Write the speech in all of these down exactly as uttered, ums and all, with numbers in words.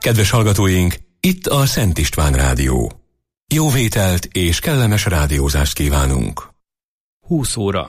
Kedves hallgatóink, itt a Szent István Rádió. Jó vételt és kellemes rádiózást kívánunk. húsz óra.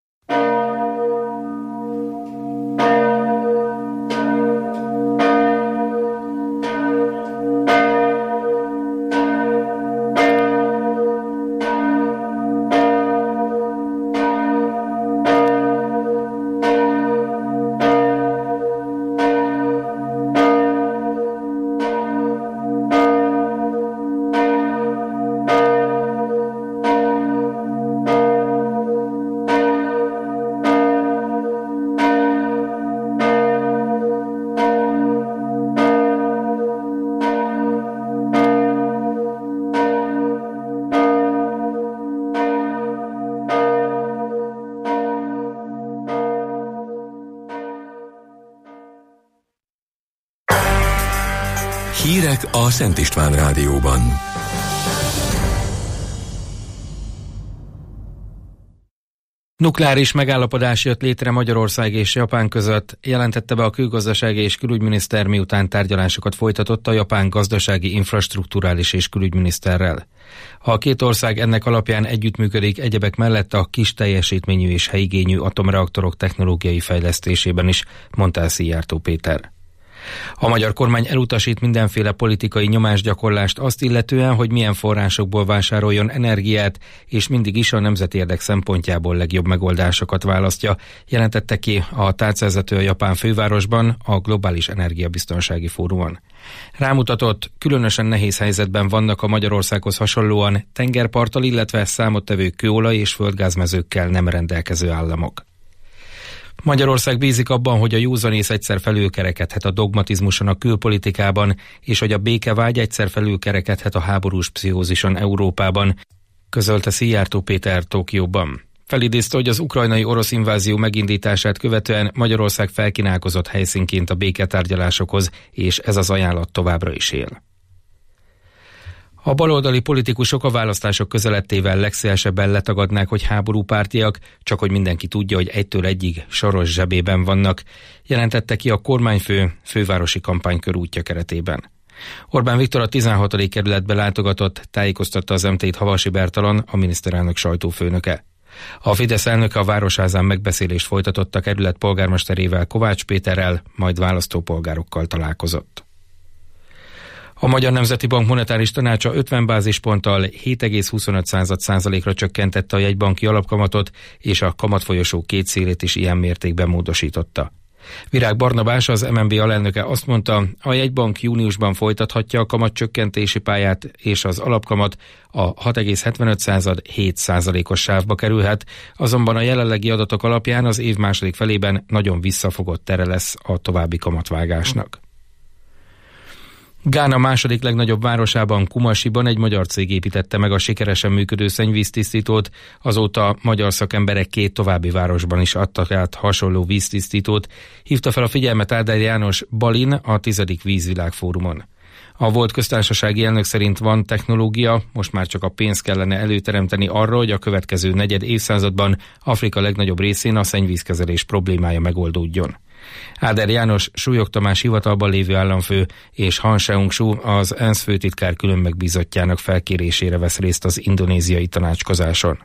Hírek a Szent István Rádióban. Nukleáris megállapodás jött létre Magyarország és Japán között, jelentette be a külgazdasági és külügyminiszter, miután tárgyalásokat folytatott a japán gazdasági, infrastrukturális és külügyminiszterrel. A két ország ennek alapján együttműködik egyebek mellett a kis teljesítményű és helyigényű atomreaktorok technológiai fejlesztésében is, mondta el Szijjártó Péter. A magyar kormány elutasít mindenféle politikai nyomásgyakorlást azt illetően, hogy milyen forrásokból vásároljon energiát, és mindig is a nemzeti érdek szempontjából legjobb megoldásokat választja, jelentette ki a tárcavezető a japán fővárosban, a Globális Energiabiztonsági Fórumon. Rámutatott, különösen nehéz helyzetben vannak a Magyarországhoz hasonlóan tengerparttal, illetve számottevő kőolaj és földgázmezőkkel nem rendelkező államok. Magyarország bízik abban, hogy a józanész egyszer felülkerekedhet a dogmatizmuson a külpolitikában, és hogy a békevágy egyszer felülkerekedhet a háborús pszichózison Európában, közölte Szijjártó Péter Tokióban. Felidézte, hogy az ukrajnai orosz invázió megindítását követően Magyarország felkínálkozott helyszínként a béketárgyalásokhoz, és ez az ajánlat továbbra is él. A baloldali politikusok a választások közelettével legszélesebben letagadnák, hogy háborúpártiak, csak hogy mindenki tudja, hogy egytől egyig Soros zsebében vannak, jelentette ki a kormányfő fővárosi kampánykörútja keretében. Orbán Viktor a tizenhatodik kerületbe látogatott, tájékoztatta az em té-t Havasi Bertalan, a miniszterelnök sajtófőnöke. A Fidesz elnöke a Városházán megbeszélést folytatott a kerület polgármesterével, Kovács Péterrel, majd választópolgárokkal találkozott. A Magyar Nemzeti Bank monetáris tanácsa ötven bázisponttal hét egész huszonöt százalékra csökkentette a jegybanki alapkamatot, és a kamatfolyosó két szélét is ilyen mértékben módosította. Virág Barnabás, az em en bé alelnöke azt mondta, a jegybank júniusban folytathatja a kamatcsökkentési pályát, és az alapkamat a hat egész hetvenöt hét százalékos sávba kerülhet, azonban a jelenlegi adatok alapján az év második felében nagyon visszafogott tere lesz a további kamatvágásnak. Gána második legnagyobb városában, Kumasiban egy magyar cég építette meg a sikeresen működő szennyvíztisztítót, azóta magyar szakemberek két további városban is adtak át hasonló víztisztítót, hívta fel a figyelmet Áder János Balin a tizedik vízvilágfórumon. A volt köztársasági elnök szerint van technológia, most már csak a pénzt kellene előteremteni arra, hogy a következő negyed évszázadban Afrika legnagyobb részén a szennyvízkezelés problémája megoldódjon. Áder János Súlyog Tamás hivatalban lévő államfő és Han Seung-soo az ENSZ főtitkár külön megbízottjának felkérésére vesz részt az indonéziai tanácskozáson.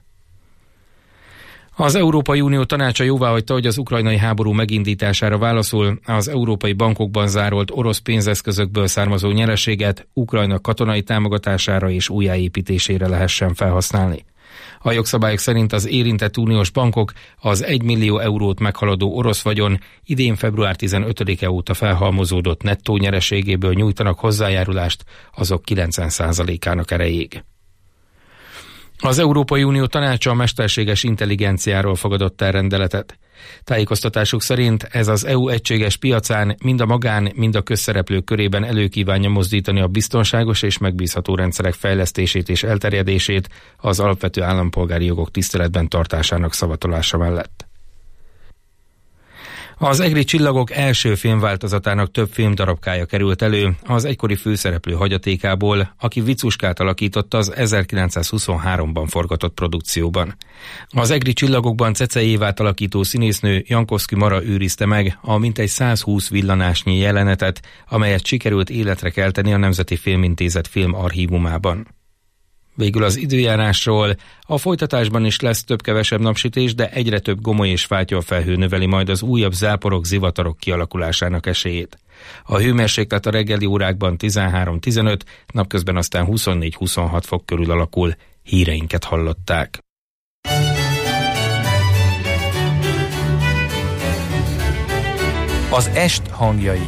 Az Európai Unió tanácsa jóváhagyta, hogy az ukrajnai háború megindítására válaszul az európai bankokban zárolt orosz pénzeszközökből származó nyereséget Ukrajna katonai támogatására és újjáépítésére lehessen felhasználni. A jogszabályok szerint az érintett uniós bankok az egy millió eurót meghaladó orosz vagyon idén február tizenötödike óta felhalmozódott nettó nyereségéből nyújtanak hozzájárulást azok kilencven százalékának erejéig. Az Európai Unió tanácsa a mesterséges intelligenciáról fogadott el rendeletet. Tájékoztatásuk szerint ez az é u egységes piacán mind a magán, mind a közszereplők körében előkívánja mozdítani a biztonságos és megbízható rendszerek fejlesztését és elterjedését az alapvető állampolgári jogok tiszteletben tartásának szavatolása mellett. Az Egri csillagok első filmváltozatának több filmdarabkája került elő az egykori főszereplő hagyatékából, aki Vicuskát alakította az ezerkilencszázhuszonháromban forgatott produkcióban. Az Egri csillagokban Cece Évát alakító színésznő Jankovszky Mara őrizte meg a mintegy százhúsz villanásnyi jelenetet, amelyet sikerült életre kelteni a Nemzeti Filmintézet filmarchívumában. Végül az időjárásról. A folytatásban is lesz több-kevesebb napsütés, de egyre több gomoly és fátyolfelhő növeli majd az újabb záporok, zivatarok kialakulásának esélyét. A hőmérséklet a reggeli órákban tizenhárom-tizenöt, napközben aztán huszonnégy-huszonhat fok körül alakul. Híreinket hallották. Az est hangjai.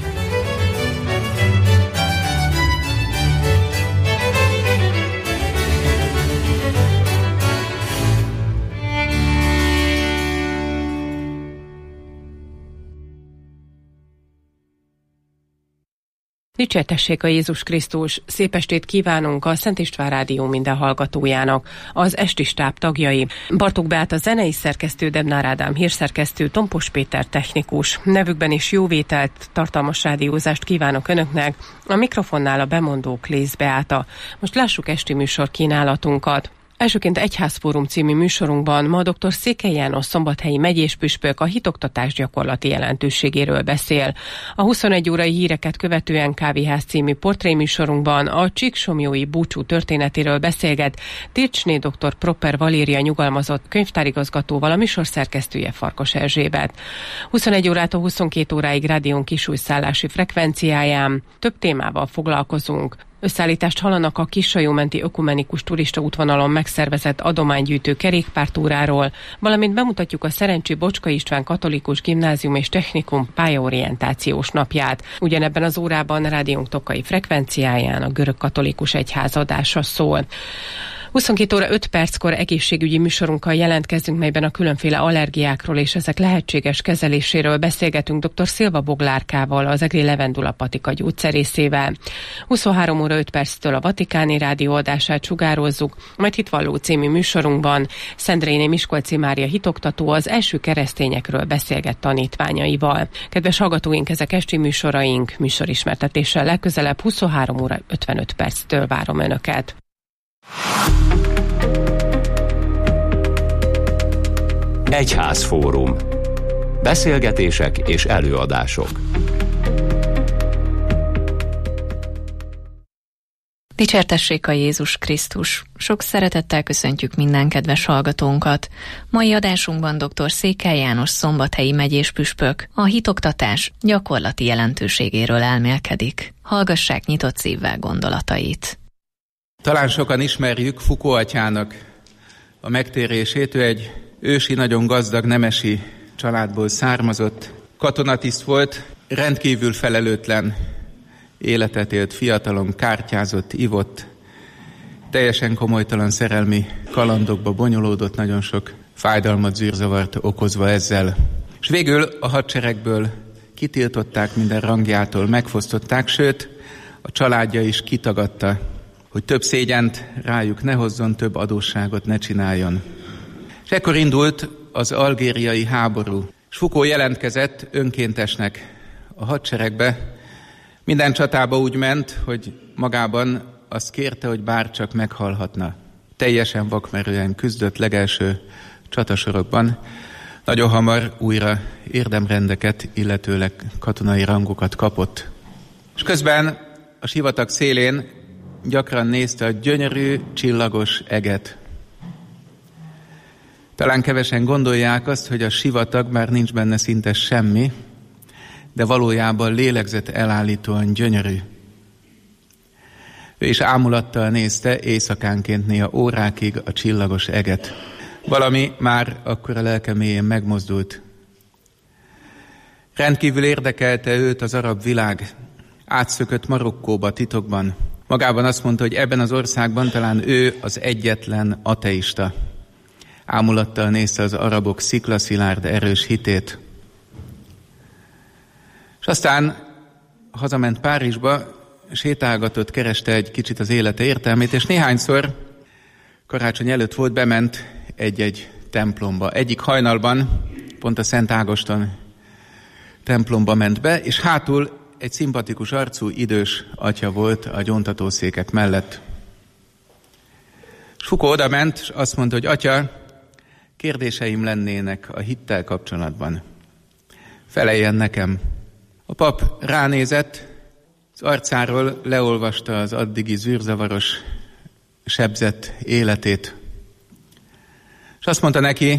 Dicsértessék a Jézus Krisztus! Szép estét kívánunk a Szent István Rádió minden hallgatójának, az esti stáb tagjai. Bartók Beáta zenei szerkesztő, Debnár Ádám hírszerkesztő, Tompos Péter technikus. Nevükben is jóvételt, tartalmas rádiózást kívánok Önöknek. A mikrofonnál a bemondó Klész Beáta. Most lássuk esti műsor kínálatunkat. Elsőként Egyházfórum című műsorunkban ma dr. Székely János szombathelyi megyéspüspök a hitoktatás gyakorlati jelentőségéről beszél. A huszonegy órai híreket követően Kávéház című portréműsorunkban a Csíksomlyói búcsú történetéről beszélget Tircsné dr. Proper Valéria nyugalmazott könyvtárigazgatóval, a műsor szerkesztője Farkas Erzsébet. huszonegy órától huszonkét óráig rádión kisújszállási frekvenciáján több témával foglalkozunk. Összeállítást hallanak a Kissajó-menti ökumenikus turista útvonalon megszervezett adománygyűjtő kerékpártúráról, valamint bemutatjuk a Szerencsi Bocska István Katolikus Gimnázium és Technikum pályaorientációs napját. Ugyanebben az órában rádiónk tokai frekvenciáján a görög katolikus egyház adása szól. huszonkét óra öt perckor egészségügyi műsorunkkal jelentkezünk, melyben a különféle allergiákról és ezek lehetséges kezeléséről beszélgetünk dr. Szilva Boglárkával, az Egri Levendula Patika gyógyszerészével. huszonhárom óra öt perctől a Vatikáni Rádió adását sugározzuk, majd Hitvalló című műsorunkban Szendréné Miskolci Mária hitoktató az első keresztényekről beszélget tanítványaival. Kedves hallgatóink, ezek esti műsoraink, műsorismertetéssel legközelebb huszonhárom óra ötvenöt perctől várom Önöket. Egyházfórum. Beszélgetések és előadások. Dicsértessék a Jézus Krisztus! Sok szeretettel köszöntjük minden kedves hallgatónkat. Mai adásunkban dr. Székely János szombathelyi megyéspüspök a hitoktatás gyakorlati jelentőségéről elmélkedik. Hallgassák nyitott szívvel gondolatait. Talán sokan ismerjük Foucault atyának a megtérését. Ő egy ősi, nagyon gazdag nemesi családból származott, katonatiszt volt, rendkívül felelőtlen életet élt, fiatalon kártyázott, ivott, teljesen komolytalan szerelmi kalandokba bonyolódott, nagyon sok fájdalmat, zűrzavart okozva ezzel. És végül a hadseregből kitiltották, minden rangjától megfosztották, sőt, a családja is kitagadta, hogy több szégyent rájuk ne hozzon, több adósságot ne csináljon. És ekkor indult az algériai háború. És Foucault jelentkezett önkéntesnek a hadseregbe. Minden csatába úgy ment, hogy magában azt kérte, hogy bárcsak meghalhatna. Teljesen vakmerően küzdött legelső csatasorokban. Nagyon hamar újra érdemrendeket, illetőleg katonai rangokat kapott. És közben a sivatag szélén gyakran nézte a gyönyörű, csillagos eget. Talán kevesen gondolják azt, hogy a sivatag már nincs benne szinte semmi, de valójában lélegzet elállítóan gyönyörű. Ő is ámulattal nézte éjszakánként néha órákig a csillagos eget. Valami már akkor a lelke mélyén megmozdult. Rendkívül érdekelte őt az arab világ. Átszökött Marokkóba titokban. Magában azt mondta, hogy ebben az országban talán ő az egyetlen ateista. Ámulattal nézte az arabok sziklaszilárd erős hitét. És aztán hazament Párizsba, sétálgatott, kereste egy kicsit az élete értelmét, és néhányszor karácsony előtt volt, bement egy-egy templomba. Egyik hajnalban, pont a Szent Ágoston templomba ment be, és hátul egy szimpatikus arcú, idős atya volt a gyóntatószékek mellett. És Foucault oda ment, és azt mondta, hogy atya, kérdéseim lennének a hittel kapcsolatban. Feleljen nekem. A pap ránézett, az arcáról leolvasta az addigi zűrzavaros, sebzett életét. És azt mondta neki,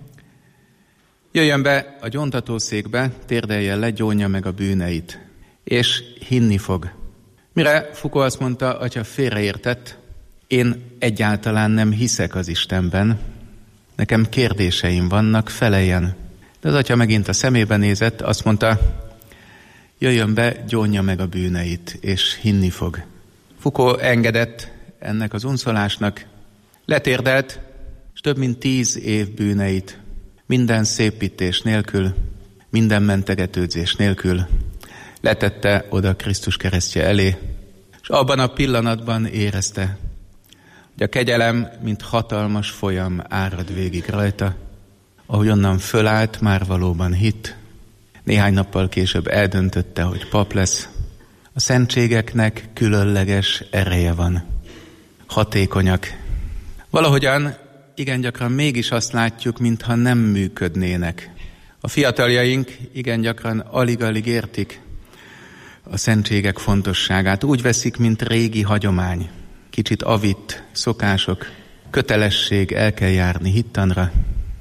jöjjön be a gyóntatószékbe, térdeljen le, gyónja meg a bűneit, és hinni fog. Mire Foucault azt mondta, atya, félreértett, én egyáltalán nem hiszek az Istenben, nekem kérdéseim vannak, feleljen. De az atya megint a szemébe nézett, azt mondta, jöjjön be, gyónja meg a bűneit, és hinni fog. Foucault engedett ennek az unszolásnak, letérdelt, és több mint tíz év bűneit, minden szépítés nélkül, minden mentegetődzés nélkül letette oda Krisztus keresztje elé, és abban a pillanatban érezte, hogy a kegyelem, mint hatalmas folyam árad végig rajta, ahogy onnan fölállt, már valóban hitt. Néhány nappal később eldöntötte, hogy pap lesz. A szentségeknek különleges ereje van. Hatékonyak. Valahogyan igen gyakran mégis azt látjuk, mintha nem működnének. A fiataljaink igen gyakran alig-alig értik a szentségek fontosságát. Úgy veszik, mint régi hagyomány. Kicsit avitt szokások, kötelesség, el kell járni hittanra.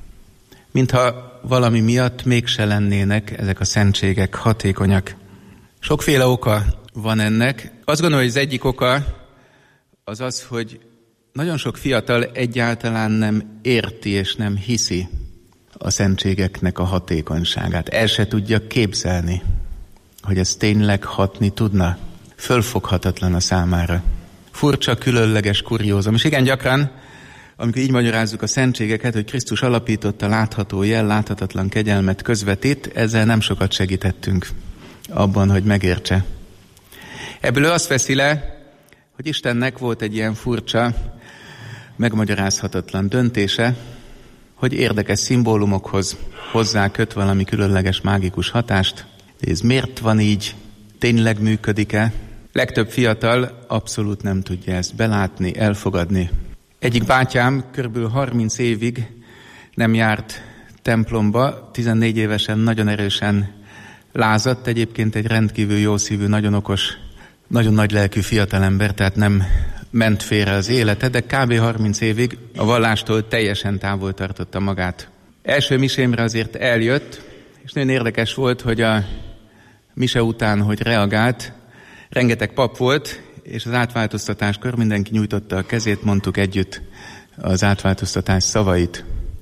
Mintha valami miatt mégse lennének ezek a szentségek hatékonyak. Sokféle oka van ennek. Azt gondolom, hogy az egyik oka az az, hogy nagyon sok fiatal egyáltalán nem érti és nem hiszi a szentségeknek a hatékonyságát. El se tudja képzelni, hogy ez tényleg hatni tudna. Fölfoghatatlan a számára. Furcsa, különleges, kuriózum. És igen gyakran, amikor így magyarázzuk a szentségeket, hogy Krisztus alapította látható jel, láthatatlan kegyelmet közvetít, ezzel nem sokat segítettünk abban, hogy megértse. Ebből ő azt veszi le, hogy Istennek volt egy ilyen furcsa, megmagyarázhatatlan döntése, hogy érdekes szimbólumokhoz hozzá köt valami különleges, mágikus hatást. De ez miért van így? Tényleg működik-e? Legtöbb fiatal abszolút nem tudja ezt belátni, elfogadni. Egyik bátyám körülbelül harminc évig nem járt templomba, tizennégy évesen nagyon erősen lázadt, egyébként egy rendkívül jószívű, nagyon okos, nagyon nagy lelkű fiatalember, tehát nem ment félre az élete, de kb. harminc évig a vallástól teljesen távol tartotta magát. Első misémre azért eljött, és nagyon érdekes volt, hogy a mise után, hogy reagált, rengeteg pap volt, és az átváltoztatáskor mindenki nyújtotta a kezét, mondtuk együtt az átváltoztatás szavait.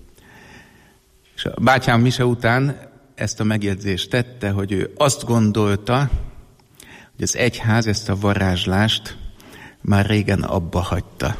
És a bátyám mise után ezt a megjegyzést tette, hogy ő azt gondolta, hogy az egyház ezt a varázslást már régen abba hagyta.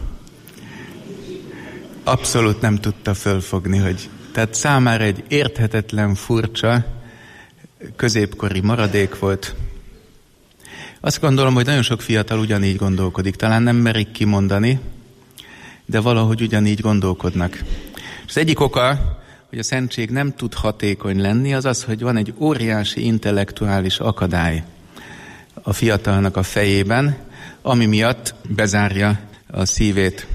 Abszolút nem tudta fölfogni, hogy tehát számára egy érthetetlen, furcsa, középkori maradék volt. Azt gondolom, hogy nagyon sok fiatal ugyanígy gondolkodik. Talán nem merik kimondani, de valahogy ugyanígy gondolkodnak. És az egyik oka, hogy a szentség nem tud hatékony lenni, az az, hogy van egy óriási intellektuális akadály a fiatalnak a fejében, ami miatt bezárja a szívét.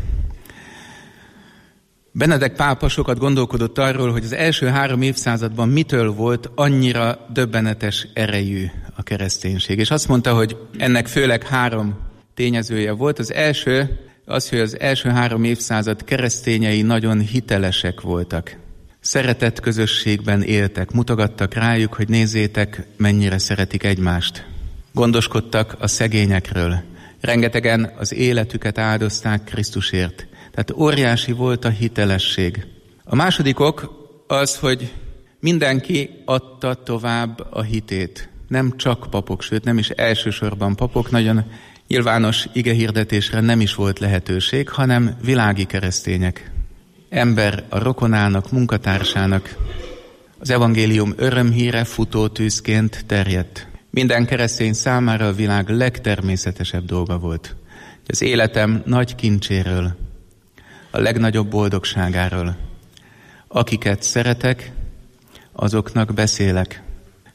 Benedek pápa sokat gondolkodott arról, hogy az első három évszázadban mitől volt annyira döbbenetes erejű a kereszténység. És azt mondta, hogy ennek főleg három tényezője volt. Az első az, hogy az első három évszázad keresztényei nagyon hitelesek voltak. Szeretett közösségben éltek, mutogattak rájuk, hogy nézzétek, mennyire szeretik egymást. Gondoskodtak a szegényekről. Rengetegen az életüket áldozták Krisztusért. Tehát óriási volt a hitelesség. A második ok az, hogy mindenki adta tovább a hitét. Nem csak papok, sőt nem is elsősorban papok, nagyon nyilvános igehirdetésre nem is volt lehetőség, hanem világi keresztények. Ember a rokonának, munkatársának. Az evangélium örömhíre futótűzként terjedt. Minden keresztény számára a világ legtermészetesebb dolga volt. Az életem nagy kincséről, a legnagyobb boldogságáról. Akiket szeretek, azoknak beszélek.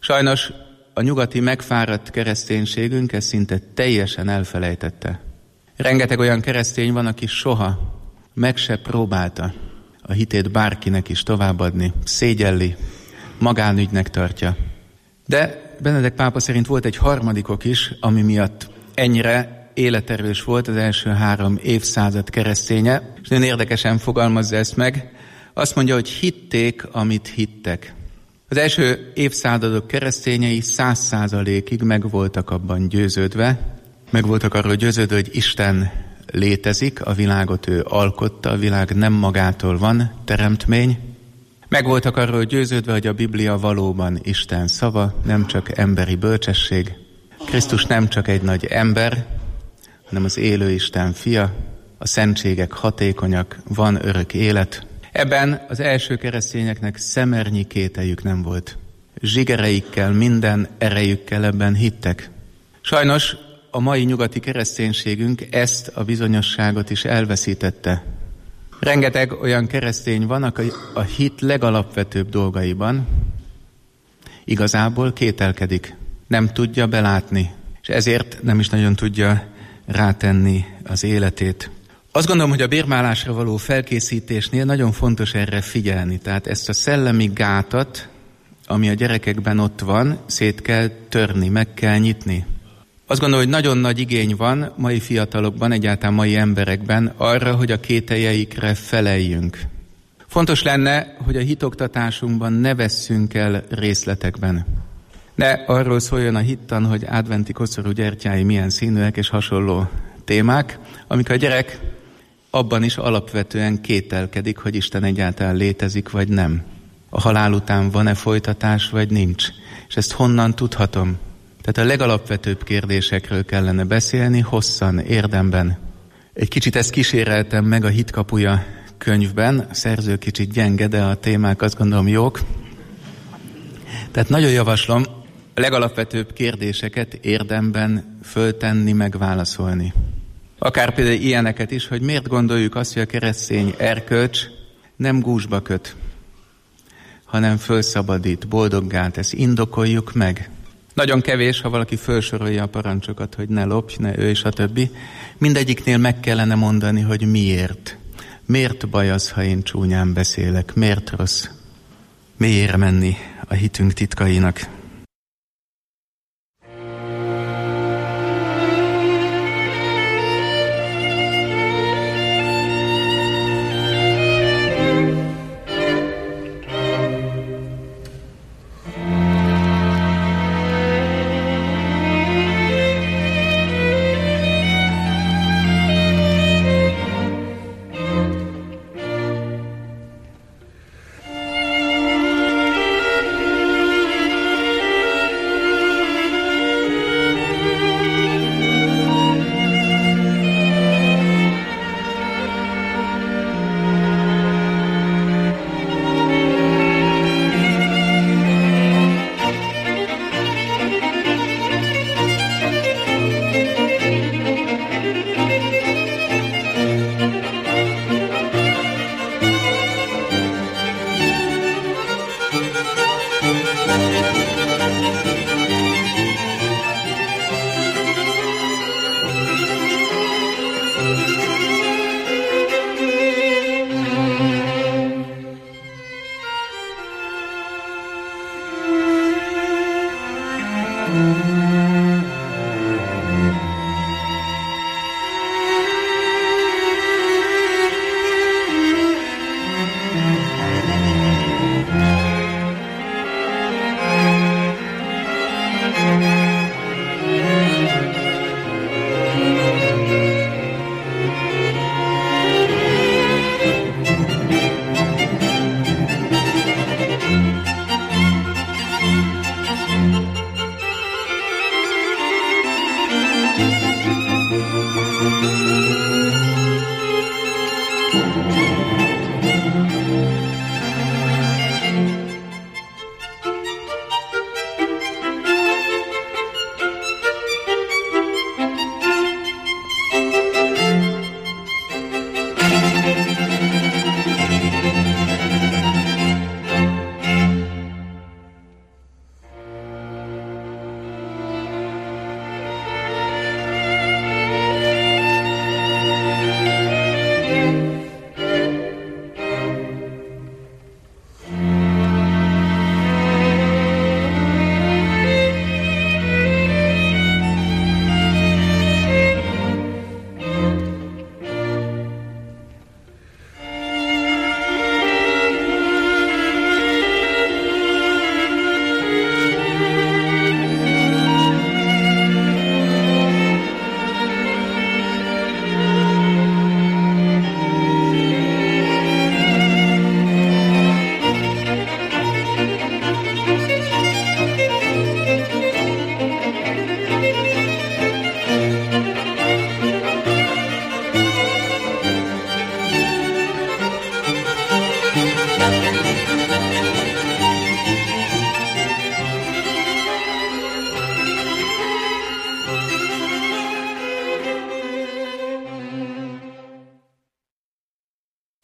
Sajnos a nyugati megfáradt kereszténységünk ezt szinte teljesen elfelejtette. Rengeteg olyan keresztény van, aki soha meg se próbálta a hitét bárkinek is továbbadni, szégyelli, magánügynek tartja. De Benedek pápa szerint volt egy harmadikok is, ami miatt ennyire életerős volt az első három évszázad kereszténye, és nagyon érdekesen fogalmazza ezt meg. Azt mondja, hogy hitték, amit hittek. Az első évszázadok keresztényei száz százalékig meg voltak abban győződve, meg voltak arról győződve, hogy Isten létezik, a világot ő alkotta, a világ nem magától van, teremtmény. Meg voltak arról győződve, hogy a Biblia valóban Isten szava, nem csak emberi bölcsesség. Krisztus nem csak egy nagy ember, hanem az élő Isten fia, a szentségek hatékonyak, van örök élet. Ebben az első keresztényeknek szemernyi kételyük nem volt. Zsigereikkel, minden erejükkel ebben hittek. Sajnos a mai nyugati kereszténységünk ezt a bizonyosságot is elveszítette. Rengeteg olyan keresztény van, aki a hit legalapvetőbb dolgaiban igazából kételkedik, nem tudja belátni, és ezért nem is nagyon tudja rátenni az életét. Azt gondolom, hogy a bérmálásra való felkészítésnél nagyon fontos erre figyelni. Tehát ezt a szellemi gátat, ami a gyerekekben ott van, szét kell törni, meg kell nyitni. Azt gondolom, hogy nagyon nagy igény van mai fiatalokban, egyáltalán mai emberekben arra, hogy a kételjeikre feleljünk. Fontos lenne, hogy a hitoktatásunkban ne vesszünk el részletekben. Ne arról szóljon a hittan, hogy adventi koszorú gyertyái milyen színűek és hasonló témák, amikor a gyerek abban is alapvetően kételkedik, hogy Isten egyáltalán létezik, vagy nem. A halál után van-e folytatás, vagy nincs. És ezt honnan tudhatom? Tehát a legalapvetőbb kérdésekről kellene beszélni, hosszan, érdemben. Egy kicsit ezt kíséreltem meg a Hitkapuja könyvben, a szerző kicsit gyenge, de a témák azt gondolom jók. Tehát nagyon javaslom a legalapvetőbb kérdéseket érdemben föltenni, megválaszolni. Akár például ilyeneket is, hogy miért gondoljuk azt, hogy a keresztény erkölcs nem gúzsba köt, hanem fölszabadít, boldoggá tesz, indokoljuk meg. Nagyon kevés, ha valaki felsorolja a parancsokat, hogy ne lopj, ne ölj, stb. Mindegyiknél meg kellene mondani, hogy miért. Miért baj az, ha én csúnyán beszélek? Miért rossz? Mélyére menni a hitünk titkainak.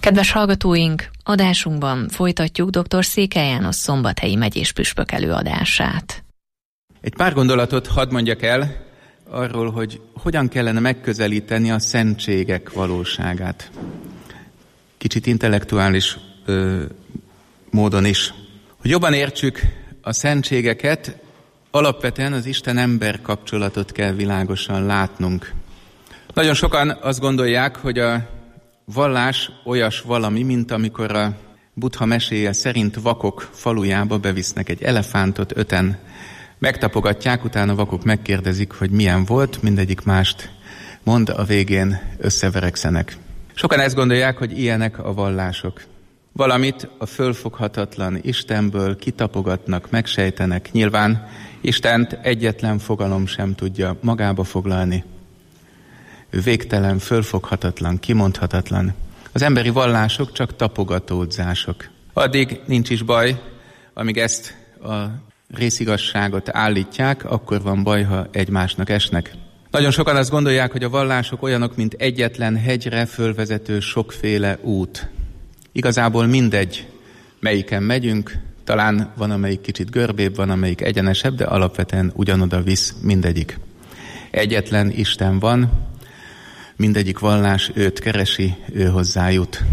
Kedves hallgatóink, adásunkban folytatjuk dr. Székely János szombathelyi megyés püspök előadását. Egy pár gondolatot hadd mondjak el arról, hogy hogyan kellene megközelíteni a szentségek valóságát. Kicsit intellektuális ö, módon is. Hogy jobban értsük a szentségeket, alapvetően az Isten-ember kapcsolatot kell világosan látnunk. Nagyon sokan azt gondolják, hogy a vallás olyas valami, mint amikor a Buddha meséje szerint vakok falujába bevisznek egy elefántot, öten megtapogatják, utána vakok megkérdezik, hogy milyen volt, mindegyik mást mond, a végén összeverekszenek. Sokan ezt gondolják, hogy ilyenek a vallások. Valamit a fölfoghatatlan Istenből kitapogatnak, megsejtenek. Nyilván Istent egyetlen fogalom sem tudja magába foglalni. Ő végtelen, fölfoghatatlan, kimondhatatlan. Az emberi vallások csak tapogatódzások. Addig nincs is baj, amíg ezt a részigazságot állítják, akkor van baj, ha egymásnak esnek. Nagyon sokan azt gondolják, hogy a vallások olyanok, mint egyetlen hegyre fölvezető sokféle út. Igazából mindegy, melyiken megyünk, talán van, amelyik kicsit görbébb, van, amelyik egyenesebb, de alapvetően ugyanoda visz mindegyik. Egyetlen Isten van, mindegyik vallás őt keresi, ő hozzájut.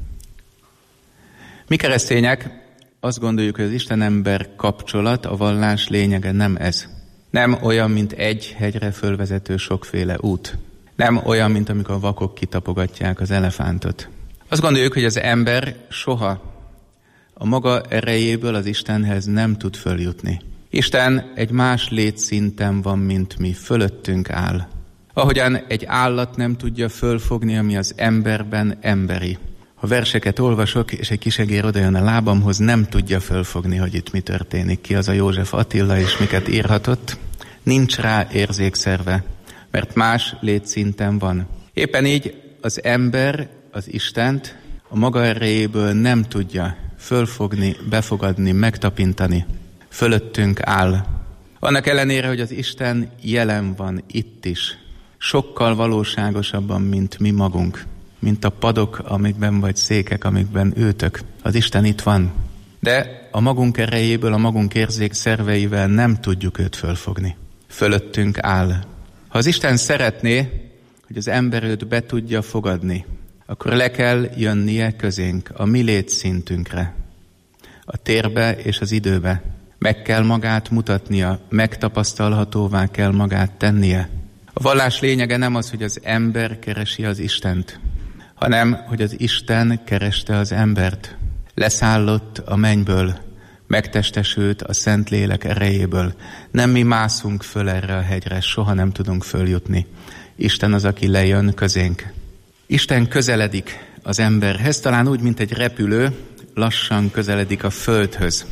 Mi keresztények azt gondoljuk, hogy az Isten-ember kapcsolat, a vallás lényege nem ez. Nem olyan, mint egy hegyre fölvezető sokféle út. Nem olyan, mint amikor a vakok kitapogatják az elefántot. Azt gondoljuk, hogy az ember soha a maga erejéből az Istenhez nem tud följutni. Isten egy más létszinten van, mint mi, fölöttünk áll. Ahogyan egy állat nem tudja fölfogni, ami az emberben emberi. Ha verseket olvasok, és egy kisegér odajön a lábamhoz, nem tudja fölfogni, hogy itt mi történik. Ki az a József Attila, és miket írhatott. Nincs rá érzékszerve, mert más létszinten van. Éppen így az ember az Istent a maga erejéből nem tudja fölfogni, befogadni, megtapintani. Fölöttünk áll. Annak ellenére, hogy az Isten jelen van itt is. Sokkal valóságosabban, mint mi magunk. Mint a padok, amikben vagy székek, amikben ültök. Az Isten itt van. De a magunk erejéből, a magunk érzékszerveivel nem tudjuk őt fölfogni. Fölöttünk áll. Ha az Isten szeretné, hogy az ember őt be tudja fogadni, akkor le kell jönnie közénk, a mi létszintünkre, a térbe és az időbe. Meg kell magát mutatnia, megtapasztalhatóvá kell magát tennie. A vallás lényege nem az, hogy az ember keresi az Istent, hanem, hogy az Isten kereste az embert. Leszállott a mennyből, megtestesült a Szentlélek erejéből. Nem mi mászunk föl erre a hegyre, soha nem tudunk följutni. Isten az, aki lejön közénk. Isten közeledik az emberhez, talán úgy, mint egy repülő, lassan közeledik a földhöz.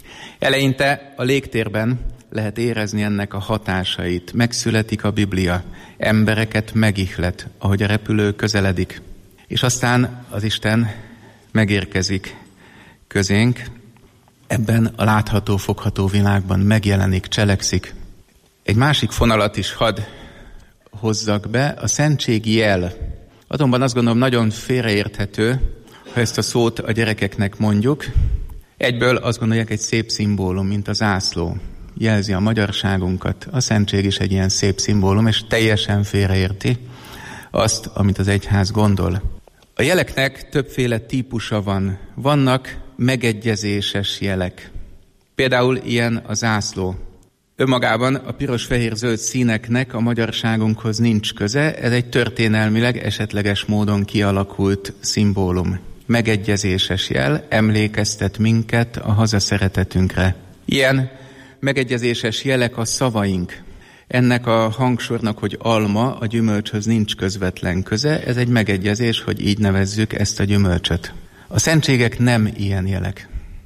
Eleinte a légtérben lehet érezni ennek a hatásait. Megszületik a Biblia, embereket megihlet, ahogy a repülő közeledik. És aztán az Isten megérkezik közénk, ebben a látható, fogható világban megjelenik, cselekszik. Egy másik fonalat is hadd hozzak be, a szentség jel. Azonban azt gondolom nagyon félreérthető, ha ezt a szót a gyerekeknek mondjuk. Egyből azt gondolják, egy szép szimbólum, mint a zászló. Jelzi a magyarságunkat. A szentség is egy ilyen szép szimbólum, és teljesen félreérti azt, amit az egyház gondol. A jeleknek többféle típusa van. Vannak megegyezéses jelek. Például ilyen a zászló. Önmagában a piros-fehér-zöld színeknek a magyarságunkhoz nincs köze, ez egy történelmileg esetleges módon kialakult szimbólum. Megegyezéses jel, emlékeztet minket a hazaszeretetünkre. Ilyen megegyezéses jelek a szavaink. Ennek a hangsornak, hogy alma, a gyümölcshöz nincs közvetlen köze, ez egy megegyezés, hogy így nevezzük ezt a gyümölcsöt. A szentségek nem ilyen jelek.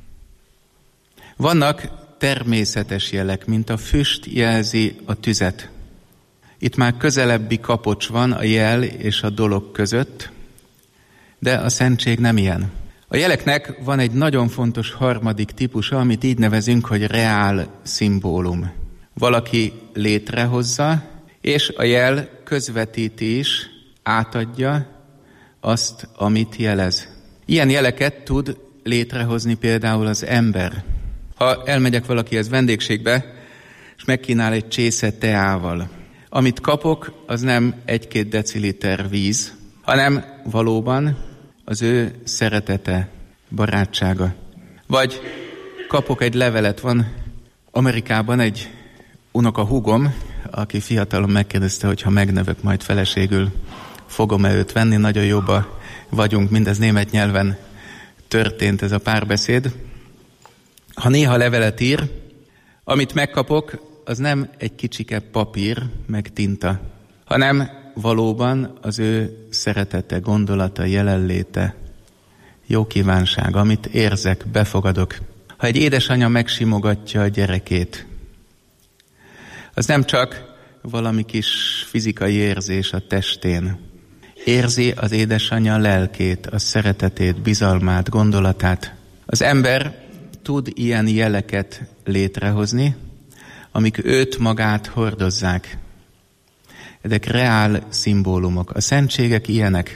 Vannak természetes jelek, mint a füst jelzi a tüzet. Itt már közelebbi kapocs van a jel és a dolog között, de a szentség nem ilyen. A jeleknek van egy nagyon fontos harmadik típusa, amit így nevezünk, hogy reál szimbólum. Valaki létrehozza, és a jel közvetíti is, átadja azt, amit jelez. Ilyen jeleket tud létrehozni például az ember. Ha elmegyek valakihez vendégségbe, és megkínál egy csésze teával, amit kapok, az nem egy-két deciliter víz, hanem valóban az ő szeretete, barátsága. Vagy kapok egy levelet, van Amerikában egy unoka húgom, aki fiatalon megkérdezte, hogy ha megnövök majd feleségül, fogom-e őt venni, nagyon jóba vagyunk, mindez német nyelven történt ez a párbeszéd. Ha néha levelet ír, amit megkapok, az nem egy kicsike papír, meg tinta, hanem valóban az ő szeretete, gondolata, jelenléte, jó kívánsága, amit érzek, befogadok. Ha egy édesanya megsimogatja a gyerekét, az nem csak valami kis fizikai érzés a testén. Érzi az édesanyja lelkét, a szeretetét, bizalmát, gondolatát. Az ember tud ilyen jeleket létrehozni, amik őt magát hordozzák. Ezek reál szimbólumok. A szentségek ilyenek.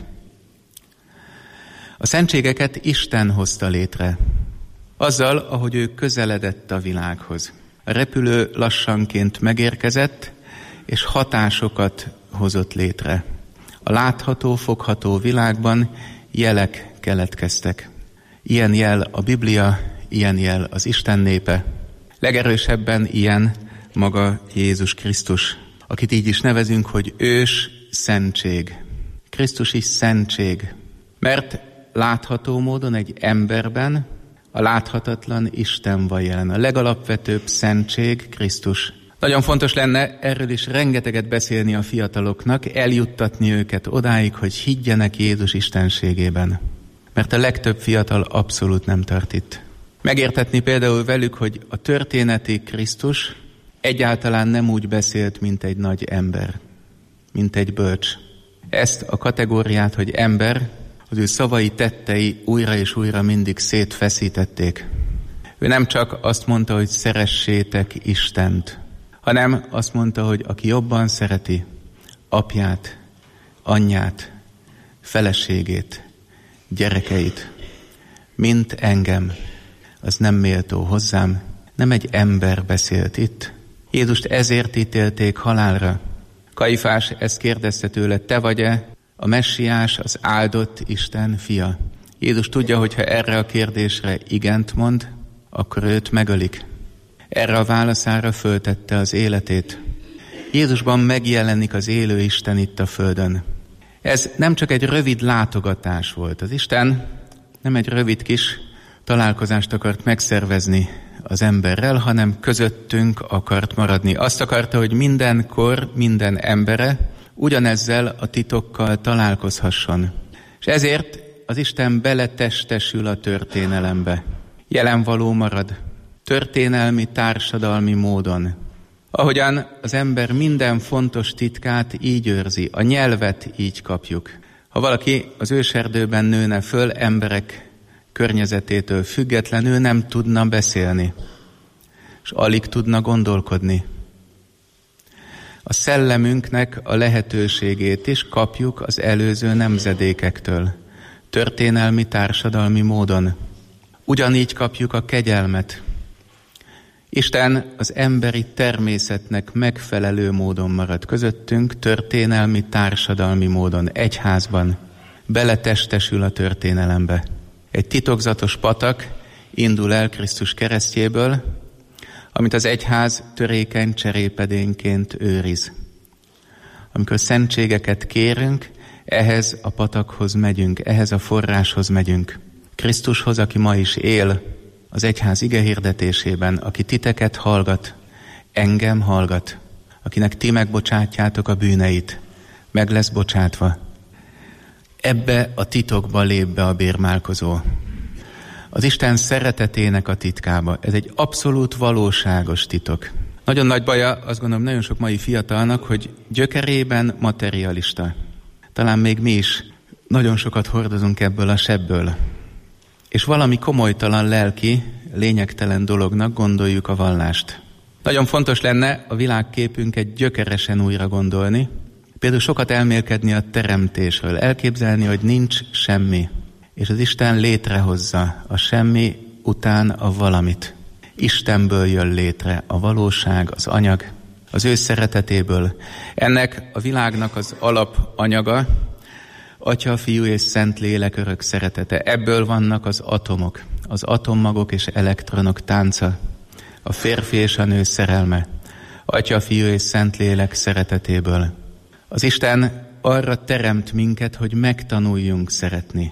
A szentségeket Isten hozta létre. Azzal, ahogy ő közeledett a világhoz. A repülő lassanként megérkezett, és hatásokat hozott létre. A látható, fogható világban jelek keletkeztek. Ilyen jel a Biblia, ilyen jel az Isten népe. Legerősebben ilyen maga Jézus Krisztus, akit így is nevezünk, hogy ős szentség. Krisztus is szentség, mert látható módon egy emberben a láthatatlan Isten van jelen. A legalapvetőbb szentség Krisztus. Nagyon fontos lenne erről is rengeteget beszélni a fiataloknak, eljuttatni őket odáig, hogy higgyenek Jézus istenségében. Mert a legtöbb fiatal abszolút nem tart itt. Megértetni például velük, hogy a történeti Krisztus egyáltalán nem úgy beszélt, mint egy nagy ember, mint egy bölcs. Ezt a kategóriát, hogy ember, az ő szavai, tettei újra és újra mindig szétfeszítették. Ő nem csak azt mondta, hogy szeressétek Istent, hanem azt mondta, hogy aki jobban szereti apját, anyját, feleségét, gyerekeit, mint engem, az nem méltó hozzám. Nem egy ember beszélt itt. Jézust ezért ítélték halálra. Kajfás ezt kérdezte tőle, te vagy-e a messiás, az áldott Isten fia? Jézus tudja, hogy ha erre a kérdésre igent mond, akkor őt megölik. Erre a válaszára föltette az életét. Jézusban megjelenik az élő Isten itt a földön. Ez nem csak egy rövid látogatás volt. Az Isten nem egy rövid kis találkozást akart megszervezni az emberrel, hanem közöttünk akart maradni. Azt akarta, hogy mindenkor, minden embere ugyanezzel a titokkal találkozhasson. És ezért az Isten beletestesül a történelembe. Jelenvaló marad. Történelmi, társadalmi módon. Ahogyan az ember minden fontos titkát így őrzi, a nyelvet így kapjuk. Ha valaki az őserdőben nőne föl, emberek környezetétől függetlenül nem tudna beszélni, és alig tudna gondolkodni. A szellemünknek a lehetőségét is kapjuk az előző nemzedékektől, történelmi, társadalmi módon. Ugyanígy kapjuk a kegyelmet. Isten az emberi természetnek megfelelő módon marad közöttünk, történelmi, társadalmi módon, egyházban, beletestesül a történelembe. Egy titokzatos patak indul el Krisztus keresztjéből, amit az egyház törékeny cserépedényként őriz. Amikor szentségeket kérünk, ehhez a patakhoz megyünk, ehhez a forráshoz megyünk. Krisztushoz, aki ma is él az egyház igehirdetésében, aki titeket hallgat, engem hallgat, akinek ti megbocsátjátok a bűneit, meg lesz bocsátva. Ebbe a titokba lép be a bérmálkozó. Az Isten szeretetének a titkába. Ez egy abszolút valóságos titok. Nagyon nagy baja, azt gondolom, nagyon sok mai fiatalnak, hogy gyökerében materialista. Talán még mi is nagyon sokat hordozunk ebből a sebből. És valami komolytalan lelki, lényegtelen dolognak gondoljuk a vallást. Nagyon fontos lenne a világképünket gyökeresen újra gondolni, például sokat elmélkedni a teremtésről, elképzelni, hogy nincs semmi. És az Isten létrehozza a semmi után a valamit. Istenből jön létre a valóság, az anyag, az ő szeretetéből. Ennek a világnak az alapanyaga, Atya, Fiú és Szentlélek örök szeretete. Ebből vannak az atomok, az atommagok és elektronok tánca, a férfi és a nő szerelme, Atya, Fiú és Szentlélek szeretetéből. Az Isten arra teremt minket, hogy megtanuljunk szeretni.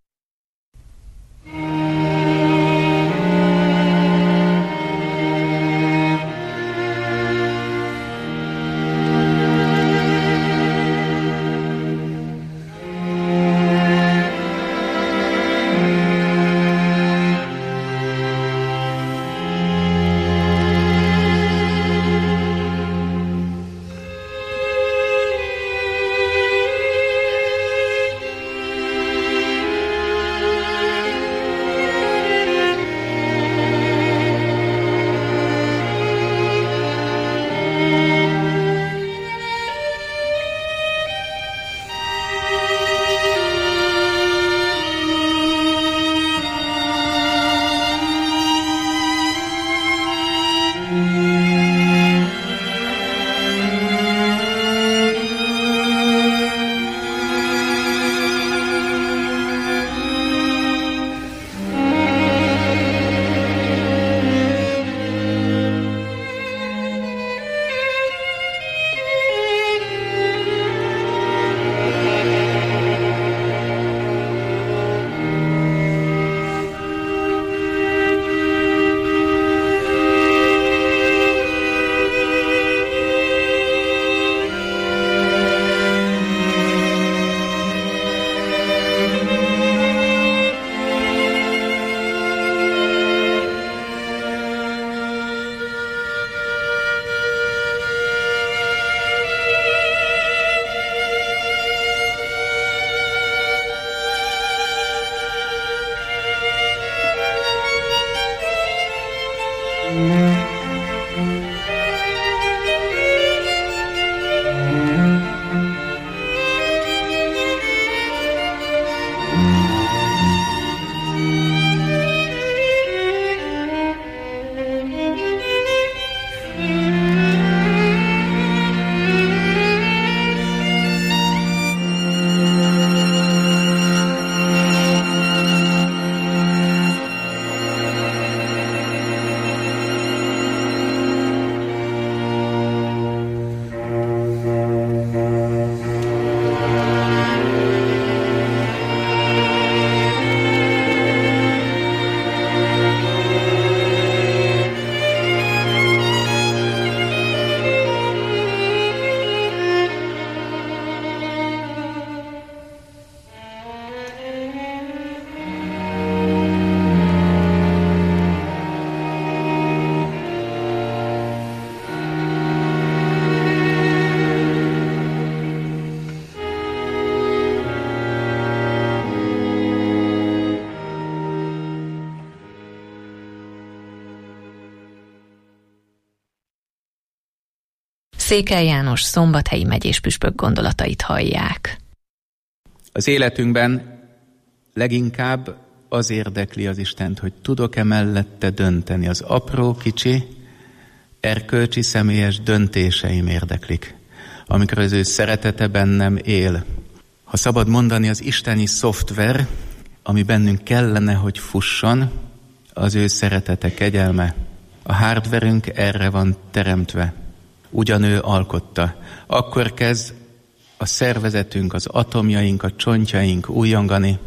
Székely János szombathelyi megyéspüspök gondolatait hallják. Az életünkben leginkább az érdekli az Istent, hogy tudok-e mellette dönteni. Az apró, kicsi, erkölcsi, személyes döntéseim érdeklik, amikor az ő szeretete bennem él. Ha szabad mondani, az isteni szoftver, ami bennünk kellene, hogy fusson, az ő szeretete, kegyelme. A hardverünk erre van teremtve. Ugyan ő alkotta. Akkor kezd a szervezetünk, az atomjaink, a csontjaink újongani.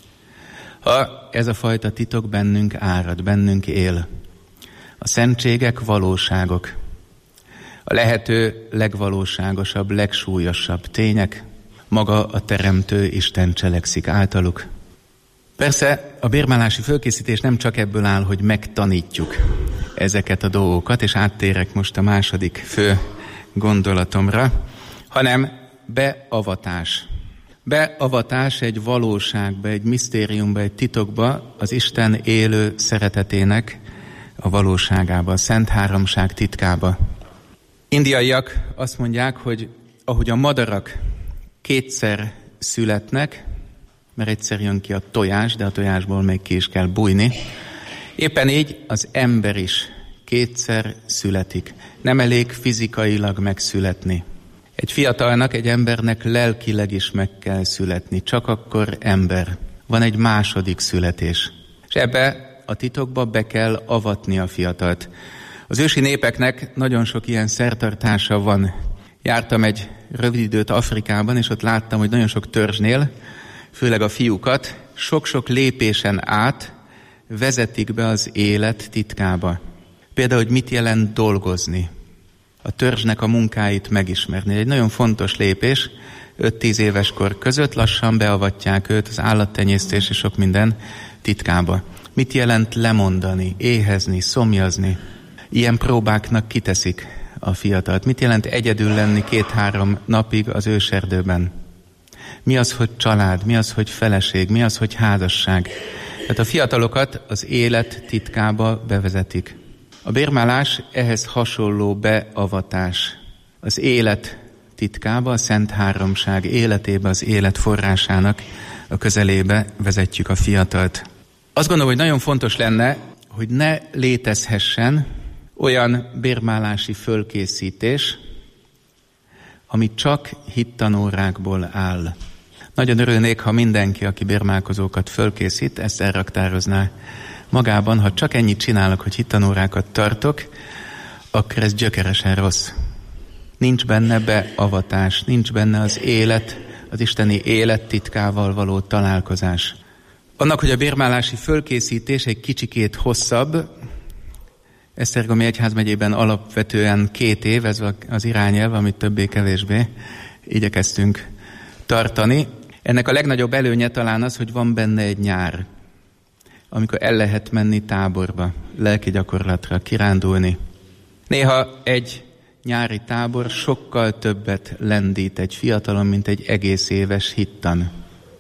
Ha ez a fajta titok bennünk árad, bennünk él. A szentségek valóságok. A lehető legvalóságosabb, legsúlyosabb tények. Maga a Teremtő Isten cselekszik általuk. Persze a bérmálási fölkészítés nem csak ebből áll, hogy megtanítjuk ezeket a dolgokat, és áttérek most a második fő gondolatomra, hanem beavatás. Beavatás egy valóságba, egy misztériumba, egy titokba, az Isten élő szeretetének a valóságába, a Szent Háromság titkába. Indiaiak azt mondják, hogy ahogy a madarak kétszer születnek, mert egyszer jön ki a tojás, de a tojásból még ki is kell bújni. Éppen így az ember is kétszer születik. Nem elég fizikailag megszületni. Egy fiatalnak, egy embernek lelkileg is meg kell születni. Csak akkor ember. Van egy második születés. És ebbe a titokba be kell avatni a fiatalt. Az ősi népeknek nagyon sok ilyen szertartása van. Jártam egy rövid időt Afrikában, és ott láttam, hogy nagyon sok törzsnél, főleg a fiúkat, sok-sok lépésen át vezetik be az élet titkába. Például, hogy mit jelent dolgozni. A törzsnek a munkáit megismerni. Egy nagyon fontos lépés, öt-tíz éves kor között lassan beavatják őt az állattenyésztés és sok minden titkába. Mit jelent lemondani, éhezni, szomjazni? Ilyen próbáknak kiteszik a fiatalt. Mit jelent egyedül lenni két-három napig az őserdőben? Mi az, hogy család? Mi az, hogy feleség? Mi az, hogy házasság? Tehát a fiatalokat az élet titkába bevezetik. A bérmálás ehhez hasonló beavatás. Az élet titkába, a Szent Háromság életébe, az élet forrásának a közelébe vezetjük a fiatalt. Azt gondolom, hogy nagyon fontos lenne, hogy ne létezhessen olyan bérmálási fölkészítés, ami csak hittanórákból áll. Nagyon örülnék, ha mindenki, aki bérmálkozókat fölkészít, ezt elraktározná magában. Ha csak ennyit csinálok, hogy hittanórákat tartok, akkor ez gyökeresen rossz. Nincs benne beavatás, nincs benne az élet, az isteni élet titkával való találkozás. Annak, hogy a bérmálási fölkészítés egy kicsikét hosszabb, Esztergomi Egyházmegyében alapvetően két év, ez az irányelv, amit többé-kevésbé igyekeztünk tartani. Ennek a legnagyobb előnye talán az, hogy van benne egy nyár, amikor el lehet menni táborba, lelki gyakorlatra, kirándulni. Néha egy nyári tábor sokkal többet lendít egy fiatalon, mint egy egész éves hittan.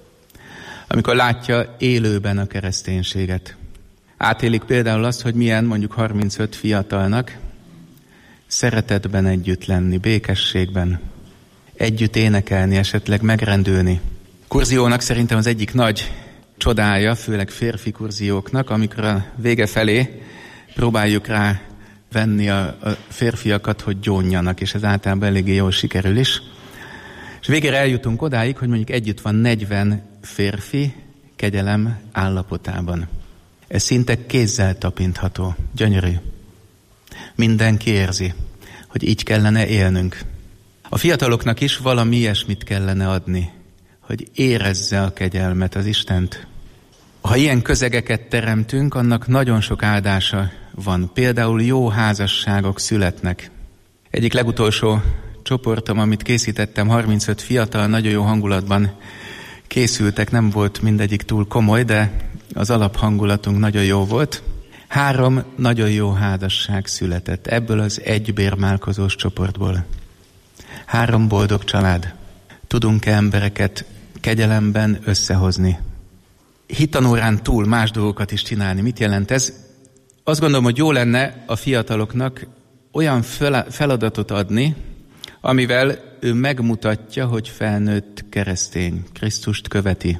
Amikor látja élőben a kereszténységet. Átélik például azt, hogy milyen mondjuk harmincöt fiatalnak szeretetben együtt lenni, békességben, együtt énekelni, esetleg megrendülni. Kurziónak szerintem az egyik nagy csodája, főleg férfi kurzióknak, amikor a vége felé próbáljuk rá venni a, a férfiakat, hogy gyónjanak, és ez általában eléggé jól sikerül is. És végére eljutunk odáig, hogy mondjuk együtt van negyven férfi kegyelem állapotában. Ez szinte kézzel tapintható, gyönyörű. Mindenki érzi, hogy így kellene élnünk. A fiataloknak is valami ilyesmit kellene adni, hogy érezze a kegyelmet, az Istent. Ha ilyen közegeket teremtünk, annak nagyon sok áldása van. Például jó házasságok születnek. Egyik legutolsó csoportom, amit készítettem, harmincöt fiatal, nagyon jó hangulatban készültek, nem volt mindegyik túl komoly, de az alaphangulatunk nagyon jó volt. Három nagyon jó házasság született ebből az egy bérmálkozós csoportból. Három boldog család. Tudunk-e embereket kegyelemben összehozni? Hittanórán túl más dolgokat is csinálni. Mit jelent ez? Azt gondolom, hogy jó lenne a fiataloknak olyan feladatot adni, amivel ő megmutatja, hogy felnőtt keresztény, Krisztust követi.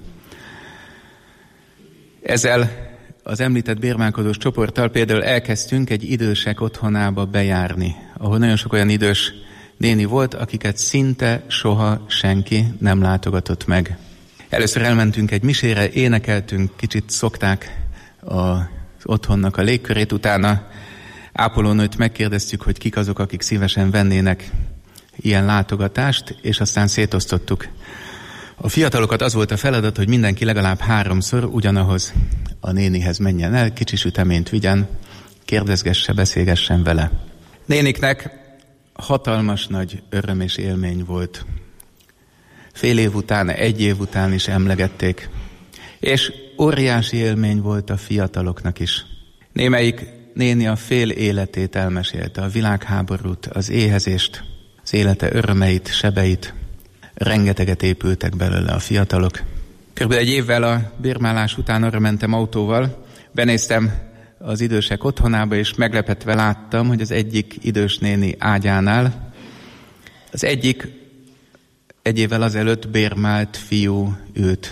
Ezzel az említett bérmálkozós csoporttal például elkezdtünk egy idősek otthonába bejárni, ahol nagyon sok olyan idős néni volt, akiket szinte soha senki nem látogatott meg. Először elmentünk egy misére, énekeltünk, kicsit szokták az otthonnak a légkörét, utána ápolónőt megkérdeztük, hogy kik azok, akik szívesen vennének ilyen látogatást, és aztán szétosztottuk. A fiatalokat az volt a feladat, hogy mindenki legalább háromszor ugyanahoz a nénihez menjen el, kicsi süteményt vigyen, kérdezgesse, beszélgessen vele. Néniknek hatalmas nagy öröm és élmény volt. Fél év után, egy év után is emlegették. És óriási élmény volt a fiataloknak is. Némelyik néni a fél életét elmesélte, a világháborút, az éhezést, az élete örömeit, sebeit. Rengeteget épültek belőle a fiatalok. Körülbelül egy évvel a bérmálás után arra mentem autóval, benéztem az idősek otthonába, és meglepetve láttam, hogy az egyik idős néni ágyánál az egyik egy évvel azelőtt bérmált fiú ült.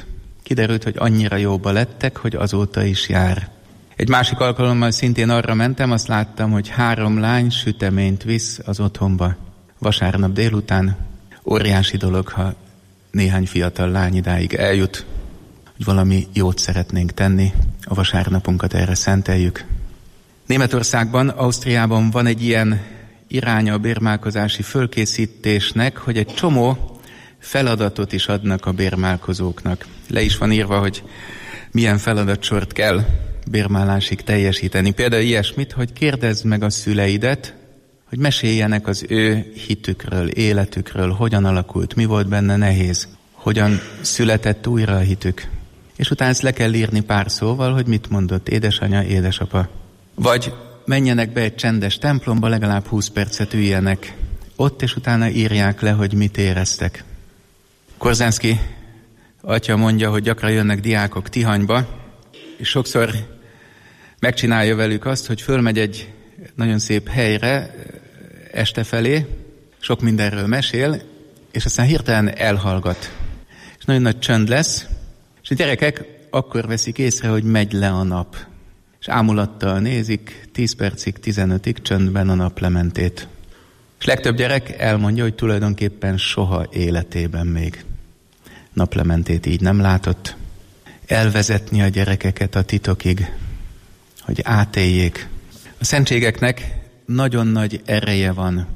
Kiderült, hogy annyira jóba lettek, hogy azóta is jár. Egy másik alkalommal szintén arra mentem, azt láttam, hogy három lány süteményt visz az otthonba. Vasárnap délután óriási dolog, ha néhány fiatal lány idáig eljut, hogy valami jót szeretnénk tenni, a vasárnapunkat erre szenteljük. Németországban, Ausztriában van egy ilyen iránya a bérmálkozási fölkészítésnek, hogy egy csomó feladatot is adnak a bérmálkozóknak. Le is van írva, hogy milyen feladatsort kell bérmálásig teljesíteni. Például ilyesmit, hogy kérdezd meg a szüleidet, hogy meséljenek az ő hitükről, életükről, hogyan alakult, mi volt benne nehéz, hogyan született újra a hitük. És utána ezt le kell írni pár szóval, hogy mit mondott édesanya, édesapa. Vagy menjenek be egy csendes templomba, legalább húsz percet üljenek ott, és utána írják le, hogy mit éreztek. Korzánszky atya mondja, hogy gyakran jönnek diákok Tihanyba, és sokszor megcsinálja velük azt, hogy fölmegy egy nagyon szép helyre este felé, sok mindenről mesél, és aztán hirtelen elhallgat. És nagyon nagy csönd lesz, és a gyerekek akkor veszik észre, hogy megy le a nap. És ámulattal nézik tíz percig, tizenötig csöndben a naplementét. És legtöbb gyerek elmondja, hogy tulajdonképpen soha életében még naplementét így nem látott. Elvezetni a gyerekeket a titokig, hogy átéljék. A szentségeknek nagyon nagy ereje van.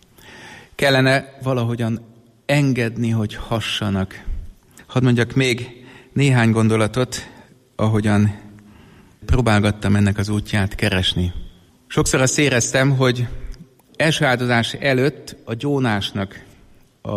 Kellene valahogyan engedni, hogy hassanak. Hadd mondjak még néhány gondolatot, ahogyan próbálgattam ennek az útját keresni. Sokszor azt éreztem, hogy első áldozás előtt a gyónásnak a,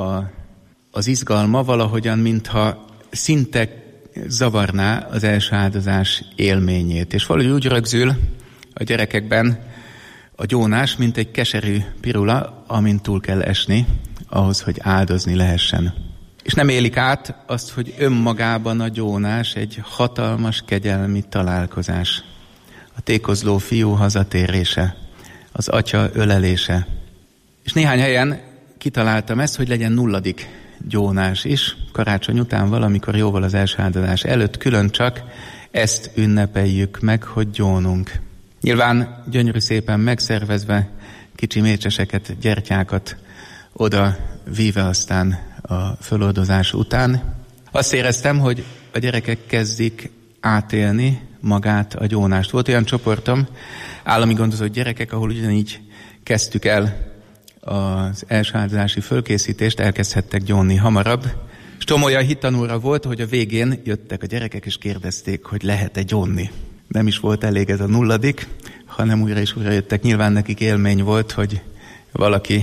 az izgalma valahogyan, mintha szinte zavarná az első áldozás élményét. És valahogy úgy rögzül a gyerekekben a gyónás, mint egy keserű pirula, amint túl kell esni, ahhoz, hogy áldozni lehessen. És nem élik át azt, hogy önmagában a gyónás egy hatalmas kegyelmi találkozás. A tékozló fiú hazatérése, az atya ölelése. És néhány helyen kitaláltam ezt, hogy legyen nulladik gyónás is, karácsony után valamikor jóval az első áldozás előtt, külön csak ezt ünnepeljük meg, hogy gyónunk. Nyilván gyönyörű szépen megszervezve, kicsi mécseseket, gyertyákat oda víve aztán a föloldozás után. Azt éreztem, hogy a gyerekek kezdik átélni magát a gyónást. Volt olyan csoportom, állami gondozott gyerekek, ahol ugyanígy kezdtük el az első áldozási fölkészítést, elkezdhettek gyónni hamarabb. És Tomolya hittanóra volt, hogy a végén jöttek a gyerekek, és kérdezték, hogy lehet-e gyónni. Nem is volt elég ez a nulladik, hanem újra és újra jöttek. Nyilván nekik élmény volt, hogy valaki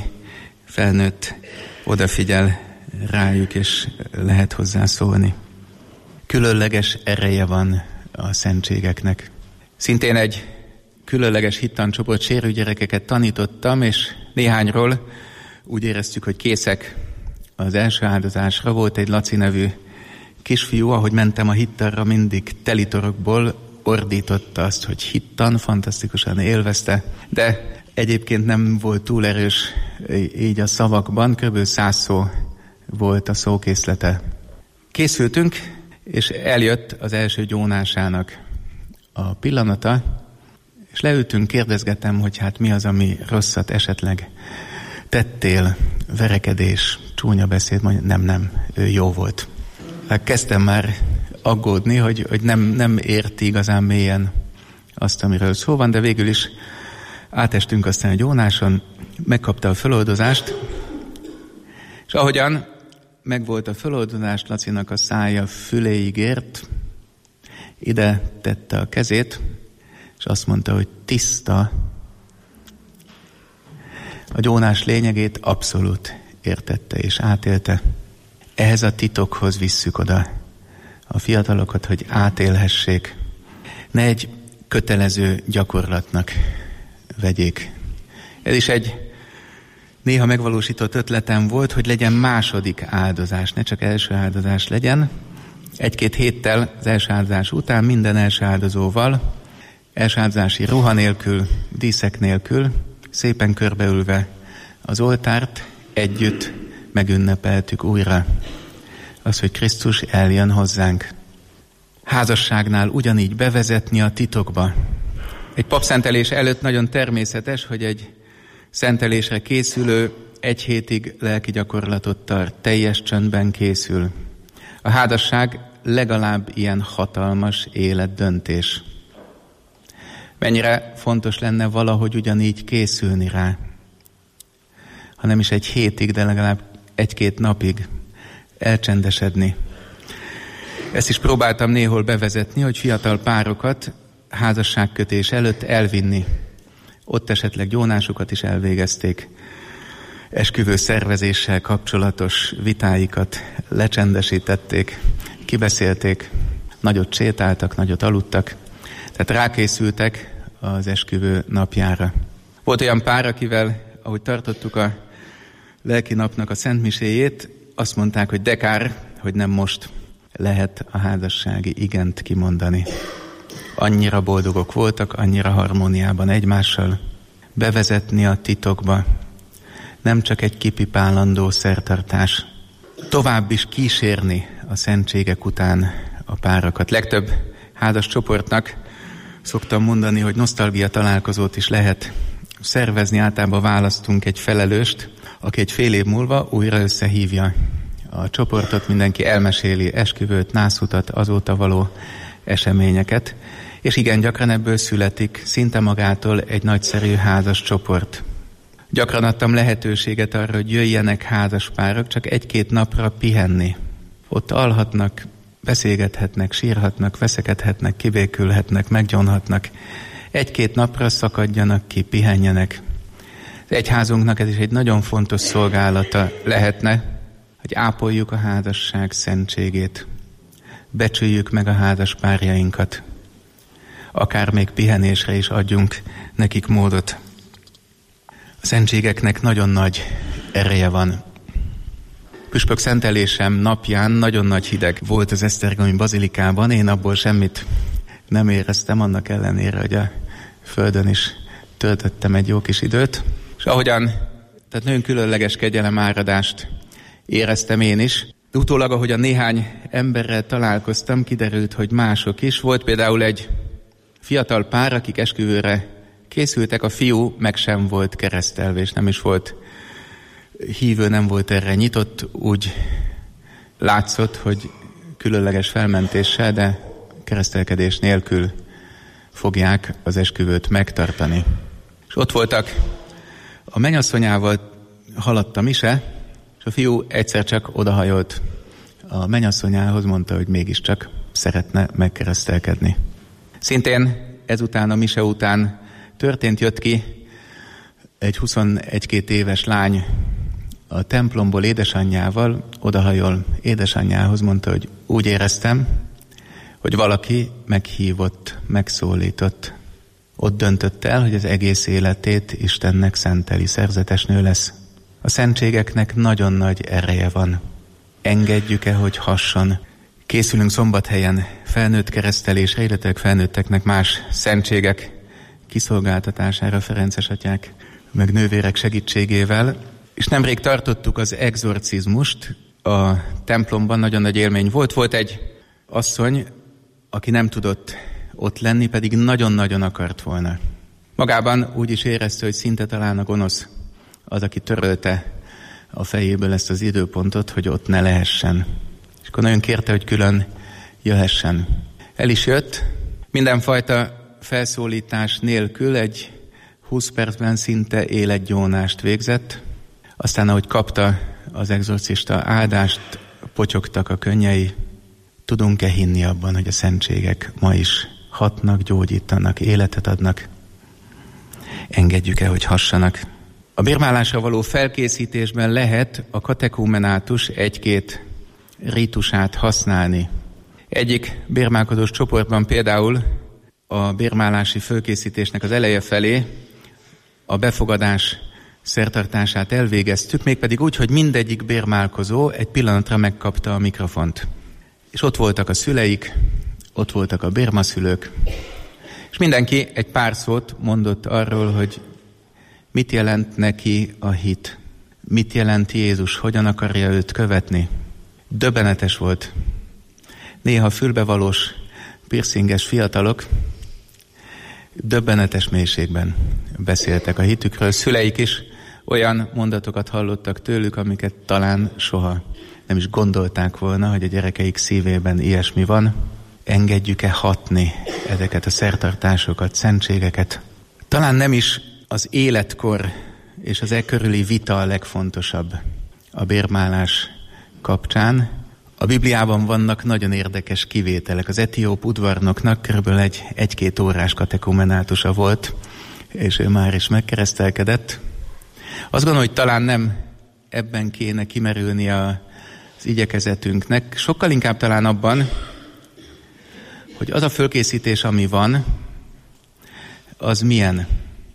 felnőtt odafigyel rájuk, és lehet hozzá szólni. Különleges ereje van a szentségeknek. Szintén egy különleges hittancsoport sérült gyerekeket tanítottam, és néhányról úgy éreztük, hogy készek az első áldozásra. Volt egy Laci nevű kisfiú, ahogy mentem a hittanra, mindig telitorokból ordította azt, hogy hittan, fantasztikusan élvezte, de egyébként nem volt túl erős így a szavakban, kb. száz szó volt a szókészlete. Készültünk, és eljött az első gyónásának a pillanata, és leültünk, kérdezgetem, hogy hát mi az, ami rosszat esetleg tettél, verekedés, csúnya beszéd, mondja, nem, nem, ő jó volt. Hát kezdtem már aggódni, hogy, hogy nem, nem érti igazán mélyen azt, amiről szó van, de végül is átestünk aztán a gyónáson, megkapta a föloldozást, és ahogyan megvolt a föloldozást, Lacinak a szája füléig ért, ide tette a kezét, és azt mondta, hogy tiszta. A gyónás lényegét abszolút értette és átélte. Ehhez a titokhoz visszük oda a fiatalokat, hogy átélhessék. Ne egy kötelező gyakorlatnak vegyék. Ez is egy néha megvalósított ötletem volt, hogy legyen második áldozás, ne csak első áldozás legyen. Egy-két héttel az első áldozás után minden első áldozóval, első áldozási ruha nélkül, díszek nélkül, szépen körbeülve az oltárt, együtt megünnepeltük újra. Az, hogy Krisztus eljön hozzánk. házasságnál ugyanígy bevezetni a titokba. Egy papszentelés előtt nagyon természetes, hogy egy szentelésre készülő egy hétig lelki gyakorlatot tart, teljes csöndben készül. A házasság legalább ilyen hatalmas életdöntés. Mennyire fontos lenne valahogy ugyanígy készülni rá, ha nem is egy hétig, de legalább egy-két napig elcsendesedni. Ezt is próbáltam néhol bevezetni, hogy fiatal párokat házasságkötés előtt elvinni. Ott esetleg gyónásukat is elvégezték. Esküvő szervezéssel kapcsolatos vitáikat lecsendesítették, kibeszélték, nagyot sétáltak, nagyot aludtak, tehát rákészültek az esküvő napjára. Volt olyan pár, akivel, ahogy tartottuk a lelki napnak a szentmiséjét, azt mondták, hogy de kár, hogy nem most lehet a házassági igent kimondani. Annyira boldogok voltak, annyira harmóniában egymással, bevezetni a titokba, nem csak egy kipipálandó szertartás, tovább is kísérni a szentségek után a párakat. Legtöbb házas csoportnak szoktam mondani, hogy nosztalgia találkozót is lehet szervezni, általában választunk egy felelőst, aki egy fél év múlva újra összehívja a csoportot, mindenki elmeséli esküvőt, nászutat, azóta való eseményeket, és igen, gyakran ebből születik szinte magától egy nagyszerű házas csoport. Gyakran adtam lehetőséget arra, hogy jöjjenek házas párok csak egy-két napra pihenni. Ott alhatnak, beszélgethetnek, sírhatnak, veszekedhetnek, kibékülhetnek, meggyónhatnak. Egy-két napra szakadjanak ki, pihenjenek. Az egyházunknak ez is egy nagyon fontos szolgálata lehetne, hogy ápoljuk a házasság szentségét. Becsüljük meg a házas párjainkat. Akár még pihenésre is adjunk nekik módot. A szentségeknek nagyon nagy ereje van. Püspök szentelésem napján nagyon nagy hideg volt az esztergomi bazilikában, én abból semmit nem éreztem, annak ellenére, hogy a földön is töltöttem egy jó kis időt. És ahogyan, tehát nagyon különleges kegyelemáradást éreztem én is. Utólag, ahogyan néhány emberrel találkoztam, kiderült, hogy mások is. Volt például egy fiatal pár, akik esküvőre készültek, a fiú meg sem volt keresztelve, és nem is volt hívő, nem volt erre nyitott, úgy látszott, hogy különleges felmentéssel, de keresztelkedés nélkül fogják az esküvőt megtartani. És ott voltak, a mennyasszonyával haladt a mise, és a fiú egyszer csak odahajolt a mennyasszonyához, mondta, hogy mégiscsak szeretne megkeresztelkedni. Szintén ezután, a mise után történt, jött ki egy huszonegy-két éves lány a templomból édesanyjával, odahajol édesanyjához, mondta, hogy úgy éreztem, hogy valaki meghívott, megszólított. Ott döntött el, hogy az egész életét Istennek szenteli, szerzetes nő lesz. A szentségeknek nagyon nagy ereje van. Engedjük-e, hogy hasson? Készülünk Szombathelyen felnőtt keresztelésre, illetve felnőtteknek más szentségek kiszolgáltatására ferences atyák, meg nővérek segítségével. És nemrég tartottuk az egzorcizmust a templomban, nagyon nagy élmény volt. Volt egy asszony, aki nem tudott ott lenni, pedig nagyon-nagyon akart volna. Magában úgy is érezte, hogy szinte talán a gonosz az, aki törölte a fejéből ezt az időpontot, hogy ott ne lehessen. És akkor nagyon kérte, hogy külön jöhessen. El is jött, mindenfajta felszólítás nélkül egy húsz percben szinte életgyónást végzett. Aztán, ahogy kapta az egzorcista áldást, potyogtak a könnyei. Tudunk-e hinni abban, hogy a szentségek ma is hatnak, gyógyítanak, életet adnak? Engedjük-e, hogy hassanak? A bérmálásra való felkészítésben lehet a katekumenátus egy-két rítusát használni. Egyik bérmálkodós csoportban például a bérmálási fölkészítésnek az eleje felé a befogadás szertartását elvégeztük, mégpedig úgy, hogy mindegyik bérmálkozó egy pillanatra megkapta a mikrofont. És ott voltak a szüleik, ott voltak a bérmaszülők, és mindenki egy pár szót mondott arról, hogy mit jelent neki a hit, mit jelent Jézus, hogyan akarja őt követni. Döbbenetes volt. Néha fülbevalós piercinges fiatalok döbbenetes mélységben beszéltek a hitükről. Szüleik is olyan mondatokat hallottak tőlük, amiket talán soha nem is gondolták volna, hogy a gyerekeik szívében ilyesmi van. Engedjük-e hatni ezeket a szertartásokat, szentségeket? Talán nem is az életkor és az e körüli vita a legfontosabb a bérmálás kapcsán. A Bibliában vannak nagyon érdekes kivételek. Az etióp udvarnoknak körülbelül egy egy-két órás katekumenátusa volt, és ő már is megkeresztelkedett. Azt gondolom, hogy talán nem ebben kéne kimerülni az igyekezetünknek, sokkal inkább talán abban, hogy az a fölkészítés, ami van, az milyen.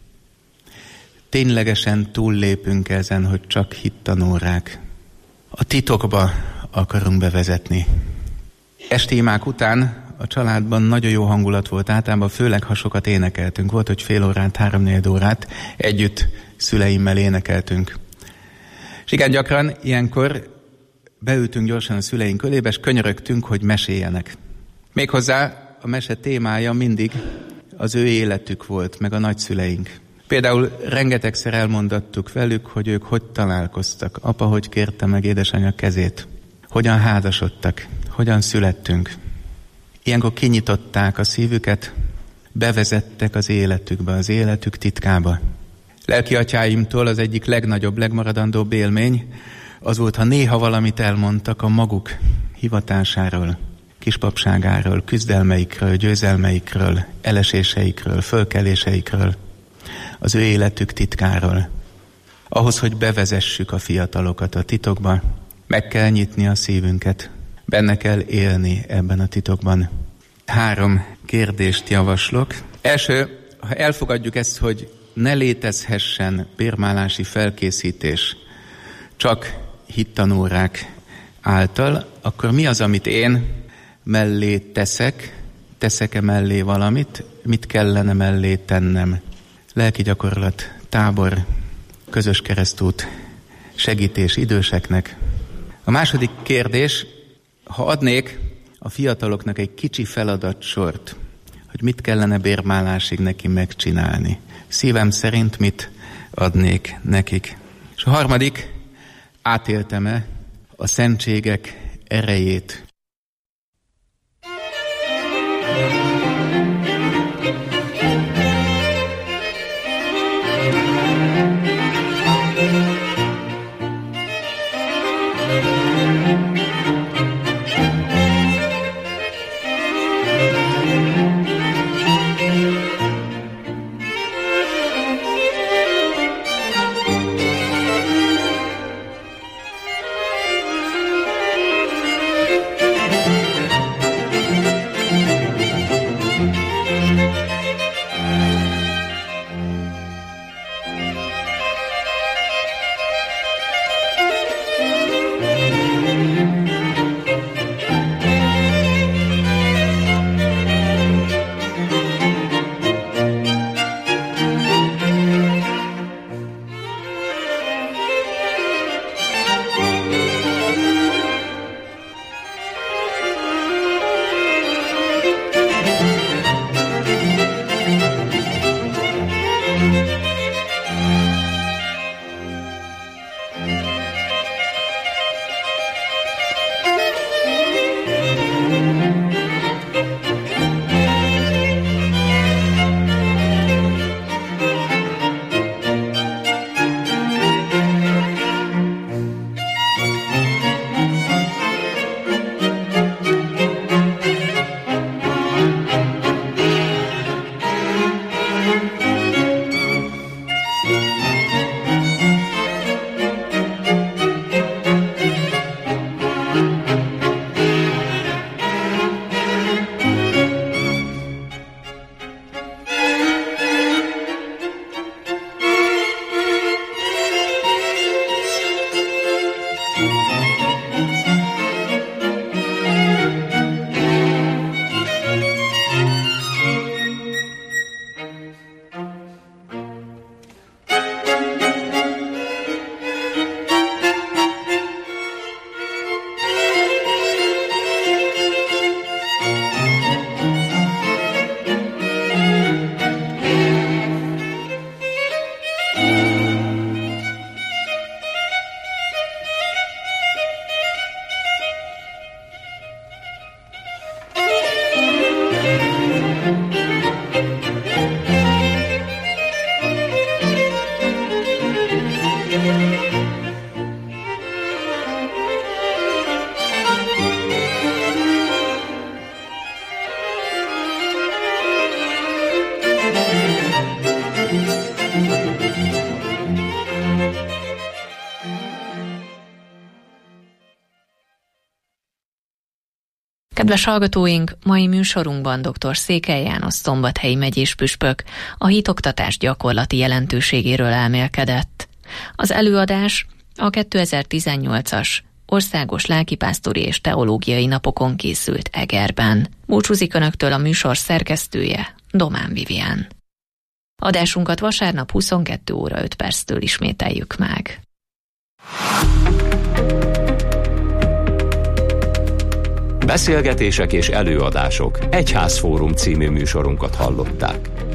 Ténylegesen túllépünk ezen, hogy csak hittanórák. A titokba akarunk bevezetni. Esti imák után a családban nagyon jó hangulat volt, általában főleg ha sokat énekeltünk. Volt, hogy fél órát, három-négy órát együtt szüleimmel énekeltünk. És igen, gyakran ilyenkor beültünk gyorsan a szüleink kölébe, és könyörögtünk, hogy meséljenek. Méghozzá a mese témája mindig az ő életük volt, meg a nagyszüleink. Például rengetegszer elmondattuk velük, hogy ők hogy találkoztak, apa hogy kérte meg édesanyja kezét, hogyan házasodtak, hogyan születtünk. Ilyenkor kinyitották a szívüket, bevezettek az életükbe, az életük titkába. Lelki atyáimtól az egyik legnagyobb, legmaradandóbb élmény az volt, ha néha valamit elmondtak a maguk hivatásáról, kispapságáról, küzdelmeikről, győzelmeikről, eleséseikről, fölkeléseikről, az ő életük titkáról. Ahhoz, hogy bevezessük a fiatalokat a titokba, meg kell nyitni a szívünket, benne kell élni ebben a titokban. Három kérdést javaslok. Első, ha elfogadjuk ezt, hogy ne létezhessen bérmálási felkészítés csak hittanórák által, akkor mi az, amit én mellé teszek, teszek-e mellé valamit, mit kellene mellé tennem? Lelki gyakorlat, tábor, közös keresztút, segítés időseknek. A második kérdés, ha adnék a fiataloknak egy kicsi feladatsort, hogy mit kellene bérmálásig neki megcsinálni. Szívem szerint mit adnék nekik. És a harmadik, átéltem-e a szentségek erejét. Kedves hallgatóink, mai műsorunkban dr. Székely János szombathelyi megyés püspök a hitoktatás gyakorlati jelentőségéről elmélkedett. Az előadás a kétezer-tizennyolcas Országos Lelkipásztori és Teológiai Napokon készült Egerben. Búcsúzik Önöktől a műsor szerkesztője, Domán Vivian. Adásunkat vasárnap huszonkettő óra öt perctől ismételjük meg. Beszélgetések és előadások Egyházfórum című műsorunkat hallották.